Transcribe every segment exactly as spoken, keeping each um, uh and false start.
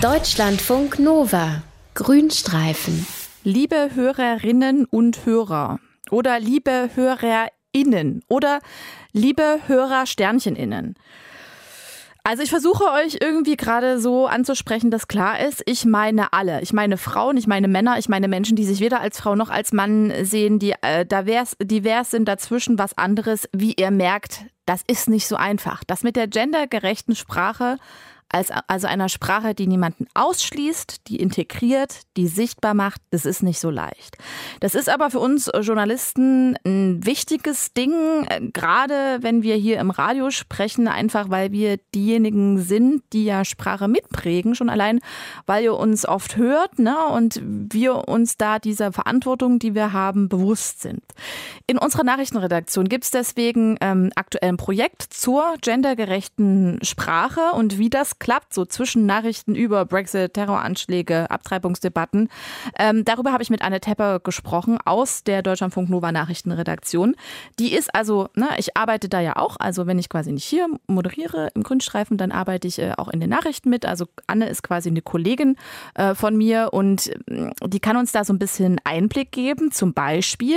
Deutschlandfunk Nova. Grünstreifen. Liebe Hörerinnen und Hörer oder liebe HörerInnen oder liebe Hörer-SternchenInnen. Also ich versuche euch irgendwie gerade so anzusprechen, dass klar ist, ich meine alle. Ich meine Frauen, ich meine Männer, ich meine Menschen, die sich weder als Frau noch als Mann sehen, die äh, divers, divers sind, dazwischen was anderes. Wie ihr merkt, das ist nicht so einfach. Das mit der gendergerechten Sprache, als, also einer Sprache, die niemanden ausschließt, die integriert, die sichtbar macht, das ist nicht so leicht. Das ist aber für uns Journalisten ein wichtiges Ding, gerade wenn wir hier im Radio sprechen, einfach weil wir diejenigen sind, die ja Sprache mitprägen, schon allein, weil ihr uns oft hört, ne, und wir uns da dieser Verantwortung, die wir haben, bewusst sind. In unserer Nachrichtenredaktion gibt es deswegen ähm, aktuell ein Projekt zur gendergerechten Sprache und wie das klappt, so zwischen Nachrichten über Brexit, Terroranschläge, Abtreibungsdebatten. Ähm, darüber habe ich mit Anne Tepper gesprochen aus der Deutschlandfunk Nova Nachrichtenredaktion. Die ist also, ne, ich arbeite da ja auch, also wenn ich quasi nicht hier moderiere im Grünstreifen, dann arbeite ich äh, auch in den Nachrichten mit. Also Anne ist quasi eine Kollegin äh, von mir und äh, die kann uns da so ein bisschen Einblick geben, zum Beispiel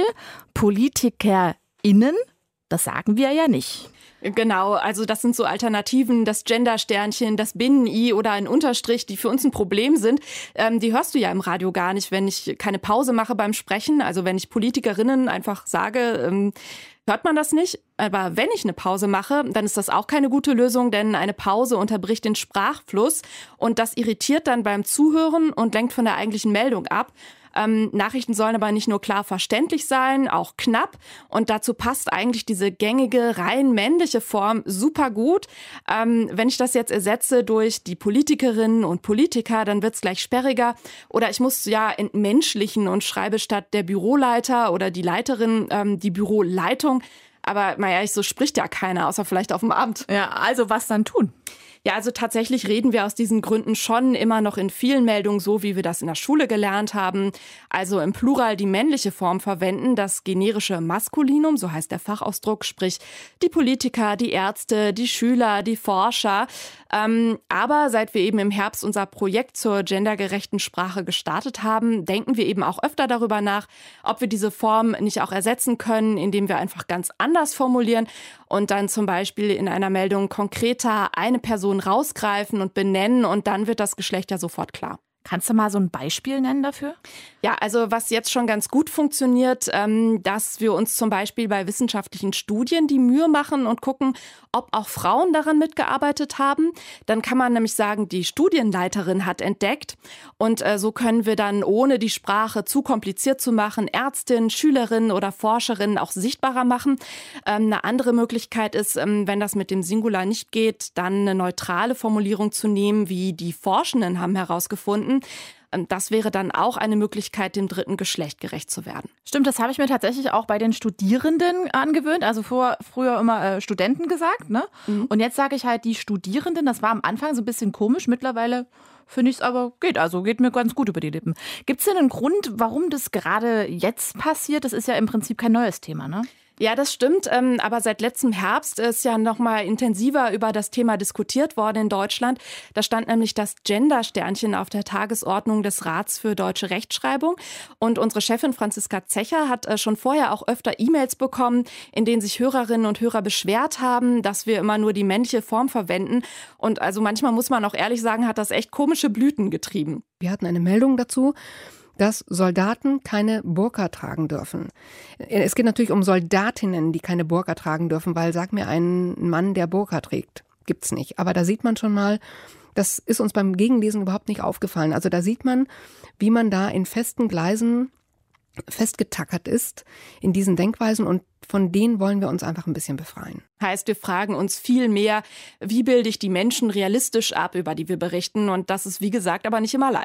PolitikerInnen, das sagen wir ja nicht. Genau, also das sind so Alternativen, das Gender-Sternchen, das Binnen-I oder ein Unterstrich, die für uns ein Problem sind. Ähm, die hörst du ja im Radio gar nicht, wenn ich keine Pause mache beim Sprechen. Also wenn ich Politikerinnen einfach sage, ähm, hört man das nicht. Aber wenn ich eine Pause mache, dann ist das auch keine gute Lösung, denn eine Pause unterbricht den Sprachfluss und das irritiert dann beim Zuhören und lenkt von der eigentlichen Meldung ab. Ähm, Nachrichten sollen aber nicht nur klar verständlich sein, auch knapp. Und dazu passt eigentlich diese gängige, rein männliche Form super gut. Ähm, wenn ich das jetzt ersetze durch die Politikerinnen und Politiker, dann wird's gleich sperriger. Oder ich muss ja entmenschlichen und schreibe statt der Büroleiter oder die Leiterin ähm, die Büroleitung. Aber naja, so spricht ja keiner, außer vielleicht auf dem Amt. Ja, also was dann tun? Ja, also tatsächlich reden wir aus diesen Gründen schon immer noch in vielen Meldungen so, wie wir das in der Schule gelernt haben. Also im Plural die männliche Form verwenden, das generische Maskulinum, so heißt der Fachausdruck, sprich die Politiker, die Ärzte, die Schüler, die Forscher. Ähm, aber seit wir eben im Herbst unser Projekt zur gendergerechten Sprache gestartet haben, denken wir eben auch öfter darüber nach, ob wir diese Form nicht auch ersetzen können, indem wir einfach ganz anders formulieren und dann zum Beispiel in einer Meldung konkreter eine Person rausgreifen und benennen und dann wird das Geschlecht ja sofort klar. Kannst du mal so ein Beispiel nennen dafür? Ja, also was jetzt schon ganz gut funktioniert, ähm, dass wir uns zum Beispiel bei wissenschaftlichen Studien die Mühe machen und gucken, ob auch Frauen daran mitgearbeitet haben. Dann kann man nämlich sagen, die Studienleiterin hat entdeckt und äh, so können wir dann, ohne die Sprache zu kompliziert zu machen, Ärztinnen, Schülerinnen oder Forscherinnen auch sichtbarer machen. Ähm, eine andere Möglichkeit ist, ähm, wenn das mit dem Singular nicht geht, dann eine neutrale Formulierung zu nehmen, wie die Forschenden haben herausgefunden. Das wäre dann auch eine Möglichkeit, dem dritten Geschlecht gerecht zu werden. Stimmt, das habe ich mir tatsächlich auch bei den Studierenden angewöhnt. Also vor, früher immer äh, Studenten gesagt, ne? Mhm. Und jetzt sage ich halt die Studierenden. Das war am Anfang so ein bisschen komisch. Mittlerweile finde ich es aber geht. Also geht mir ganz gut über die Lippen. Gibt es denn einen Grund, warum das gerade jetzt passiert? Das ist ja im Prinzip kein neues Thema, ne? Ja, das stimmt. Ähm, aber seit letztem Herbst ist ja noch mal intensiver über das Thema diskutiert worden in Deutschland. Da stand nämlich das Gender-Sternchen auf der Tagesordnung des Rats für deutsche Rechtschreibung. Und unsere Chefin Franziska Zecher hat äh, schon vorher auch öfter E-Mails bekommen, in denen sich Hörerinnen und Hörer beschwert haben, dass wir immer nur die männliche Form verwenden. Und also manchmal muss man auch ehrlich sagen, hat das echt komische Blüten getrieben. Wir hatten eine Meldung dazu, dass Soldaten keine Burka tragen dürfen. Es geht natürlich um Soldatinnen, die keine Burka tragen dürfen, weil sag mir einen Mann, der Burka trägt. Gibt's nicht. Aber da sieht man schon mal, das ist uns beim Gegenlesen überhaupt nicht aufgefallen. Also da sieht man, wie man da in festen Gleisen festgetackert ist in diesen Denkweisen und von denen wollen wir uns einfach ein bisschen befreien. Heißt, wir fragen uns viel mehr, wie bilde ich die Menschen realistisch ab, über die wir berichten und das ist wie gesagt aber nicht immer leicht.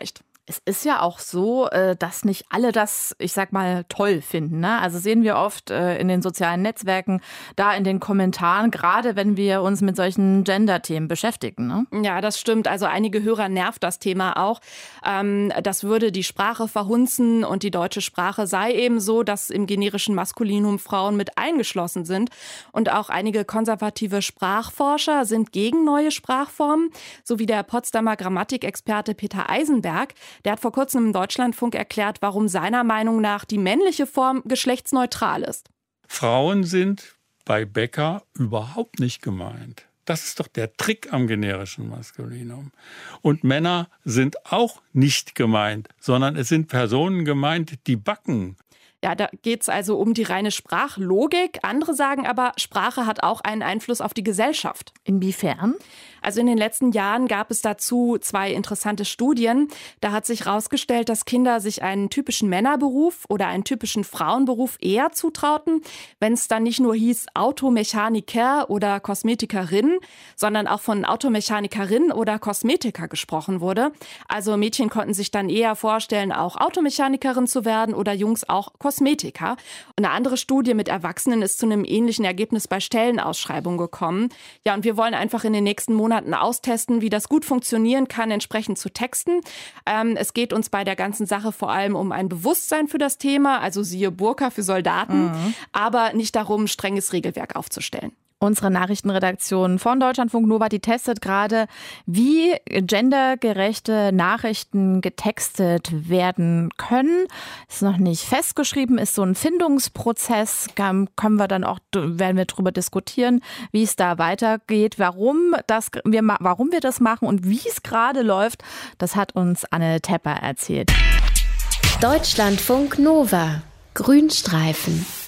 Es ist ja auch so, dass nicht alle das, ich sag mal, toll finden. Ne? Also sehen wir oft in den sozialen Netzwerken, da in den Kommentaren, gerade wenn wir uns mit solchen Gender-Themen beschäftigen. Ne? Ja, das stimmt. Also einige Hörer nervt das Thema auch. Das würde die Sprache verhunzen und die deutsche Sprache sei eben so, dass im generischen Maskulinum Frauen mit eingeschlossen sind. Und auch einige konservative Sprachforscher sind gegen neue Sprachformen, so wie der Potsdamer Grammatikexperte Peter Eisenberg. Der hat vor kurzem im Deutschlandfunk erklärt, warum seiner Meinung nach die männliche Form geschlechtsneutral ist. Frauen sind bei Becker überhaupt nicht gemeint. Das ist doch der Trick am generischen Maskulinum. Und Männer sind auch nicht gemeint, sondern es sind Personen gemeint, die backen. Ja, da geht es also um die reine Sprachlogik. Andere sagen aber, Sprache hat auch einen Einfluss auf die Gesellschaft. Inwiefern? Also in den letzten Jahren gab es dazu zwei interessante Studien. Da hat sich herausgestellt, dass Kinder sich einen typischen Männerberuf oder einen typischen Frauenberuf eher zutrauten, wenn es dann nicht nur hieß Automechaniker oder Kosmetikerin, sondern auch von Automechanikerin oder Kosmetiker gesprochen wurde. Also Mädchen konnten sich dann eher vorstellen, auch Automechanikerin zu werden oder Jungs auch Kosmetiker. Und eine andere Studie mit Erwachsenen ist zu einem ähnlichen Ergebnis bei Stellenausschreibungen gekommen. Ja, und wir wollen einfach in den nächsten Monaten austesten, wie das gut funktionieren kann, entsprechend zu texten. Ähm, es geht uns bei der ganzen Sache vor allem um ein Bewusstsein für das Thema, also siehe Burka für Soldaten, mhm. aber nicht darum, strenges Regelwerk aufzustellen. Unsere Nachrichtenredaktion von Deutschlandfunk Nova, die testet gerade, wie gendergerechte Nachrichten getextet werden können. Ist noch nicht festgeschrieben, ist so ein Findungsprozess. Können wir dann auch, werden wir darüber diskutieren, wie es da weitergeht, warum das, wir, warum wir das machen und wie es gerade läuft. Das hat uns Anne Tepper erzählt. Deutschlandfunk Nova. Grünstreifen.